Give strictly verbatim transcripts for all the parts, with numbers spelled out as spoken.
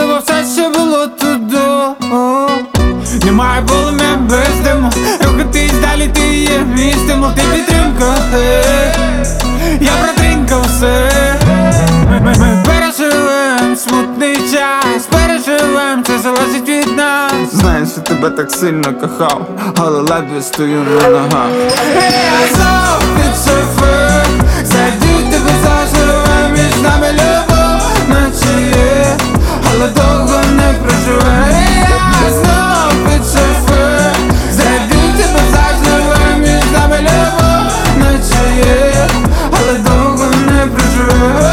можливо, все ще було туди. Немає полум'я без диму, рухатись далі, ти є мій стимул, ти підтримка, я протринкав все. Ми, ми, ми переживем смутний час, переживем, це залежить від нас. Знаєш, я тебе так сильно кохав, але ледве стою на ногах. Я знов під шофер, зайду тебе заживе, між нами любов, наче є, але довго не проживе. Я знов під шофер, зайду тебе заживе, між нами любов, наче є, але довго не проживе.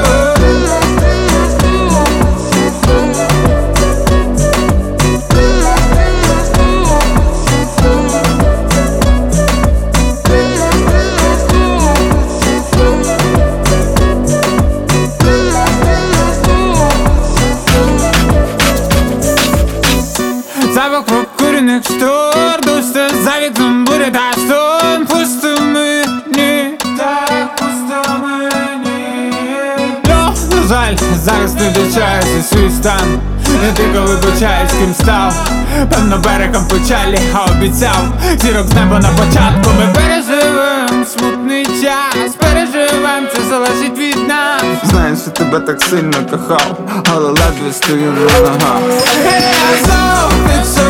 Запах прокурених штор, душся за вікном буря та шторм. Пусто мені, так пусто мені. Ну, на жаль, зараз не вдачаюся свій стан. Не тільки вибачаюсь, ким став. Певно берегом печалі, а обіцяв зірок з неба на початку. Ми переживем смутний час, переживем, це залежить від нас. Знаєш, я тебе так сильно кохав, але ледве стою на ногах. Я знов під